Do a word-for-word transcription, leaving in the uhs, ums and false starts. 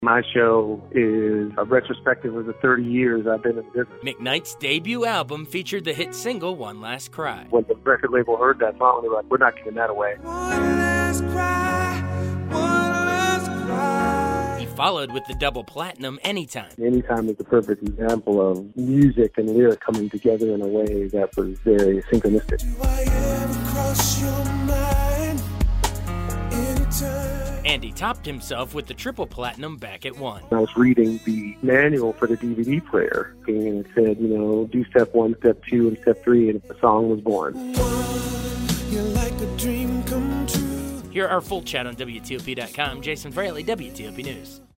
My show is a retrospective of the thirty years I've been in business. McKnight's debut album featured the hit single One Last Cry. When the record label heard that song, they were like, we're not giving that away. One last cry, one last cry. He followed with the double platinum Anytime. Anytime is the perfect example of music and lyric coming together in a way that was very synchronistic. Do I ever cross your mind anytime? And he topped himself with the triple platinum Back at One. I was reading the manual for the D V D player, and it said, you know, do step one, step two, and step three, and the song was born. One, you're like a dream come true. Hear our full chat on W T O P dot com. Jason Fraley, W T O P News.